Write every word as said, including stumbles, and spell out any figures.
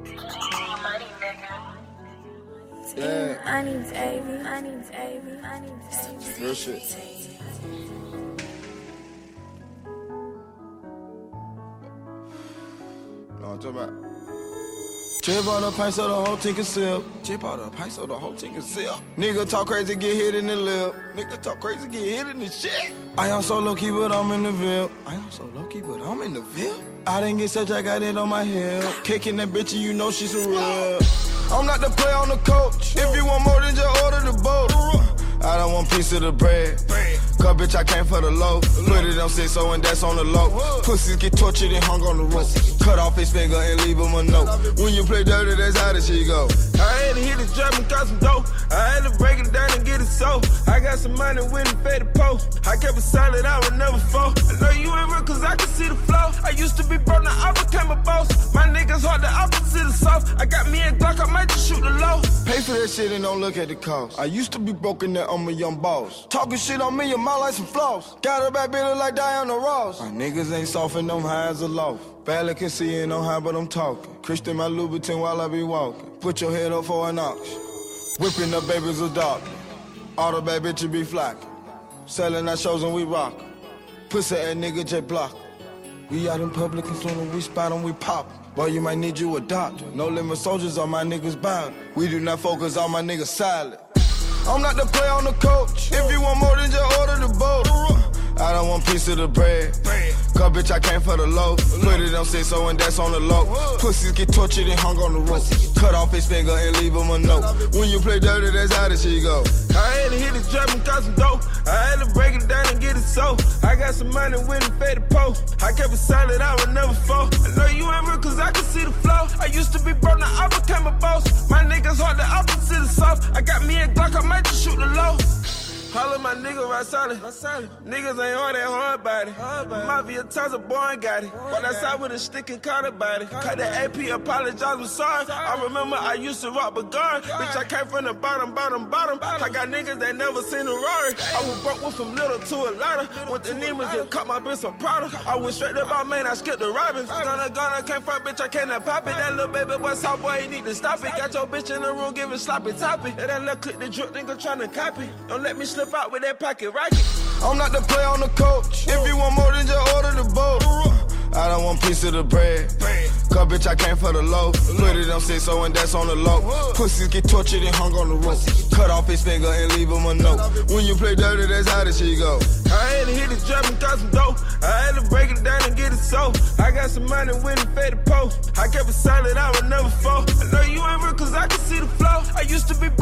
Yeah. I need Davey, I need Davey, I need Davey. Real shit. No, I'm talking about. Chip out a pint so the whole team can sip. Chip out a pint so the whole team can sip. Nigga talk crazy, get hit in the lip. Nigga talk crazy, get hit in the shit. I am so low key, but I'm in the Ville. I am so low key, but I'm in the Ville. I didn't get such, I got it on my hip. Kicking that bitch, and you know she's a real. I'm not the player on the coach. If you want more than just order the boat. I don't want piece of the bread. Cause bitch, I came for the low. Put it on six oh and that's on the low. Pussies get tortured and hung on the rope. Cut off his finger and leave him a note. When you play dirty, that's how the shit go. I had to hit the drum and got some dough. I had to break it down and get it sold. I got some money with it, pay the post. I kept it solid, I would never fall. I know you ain't real cause I can see the flow. I used to be broke, now I became a boss. My niggas hard, the opposite of soft. I got me a Glock, I might just shoot the low. Pay for that shit and don't look at the cost. I used to be broken there, I'm a young boss. Talking shit on me, your mouth like some floss. Got a bad bitch like Diana Ross. My niggas ain't soft and them high as a loft. Barely can see and no high, but I'm talking. Christian my Louboutin while I be walking. Put your head up for an auction. Whipping up babies of dark. All the bad bitches be flocking. Selling our shows and we rock. Pussy ass nigga jet block. We out in public and soon as we spot them, we pop. Boy, you might need you a doctor. No limit soldiers on my niggas bound. We do not focus on my niggas silent. I'm not the player on the coach. If you want more than just order the boat. I don't want piece of the bread. Cause bitch, I came for the low. Put it on six oh and that's on the low. Pussies get tortured and hung on the rope. Cut off his finger and leave him a note. When you play dirty, that's how the shit go. I had to hit the drum and got some dough. I had to break it down and get it sold. I got some money with it, pay the post. I kept it solid, I would never fall. I know you ain't real cause I can see the flow. I used to be broke, now I became a boss. My niggas hard, the opposite of soft. I got me a Glock, I might just shoot the low. All of my niggas right solid. Niggas ain't on that hard body. Mafia tons of boy ain't got it. While outside with a stick and caught a body. Cut the A P, apologize, I'm sorry. I remember I used to rock a gun. Bitch, I came from the bottom, bottom, bottom. I got niggas that never seen a Rari. I was broke with from little to a lot of. Went to Neiman's and cut my bitch some Prada. I went straight up out, man, I skipped the robbing. Gonna, gonna, can't fight, bitch, I cannot pop it. That little baby boy, soft boy, he need to stop it. Got your bitch in the room, giving sloppy toppy. And that little click the drip, nigga tryna copy. Don't let me slip out with that pocket rocket. I'm not the player on the coach. If you want more than just order the boat. I don't want piece of the bread. Cause bitch, I came for the low. Put it on six oh and that's on the low. Pussies get tortured and hung on the rope. Cut off his finger and leave him a note. When you play dirty, that's how the shit go. I had to hit the drum and got some dough. I had to break it down and get it sold. I got some money with it, pay the post. I kept it solid, I would never fall. I know you ain't real cause I can see the flow. I used to be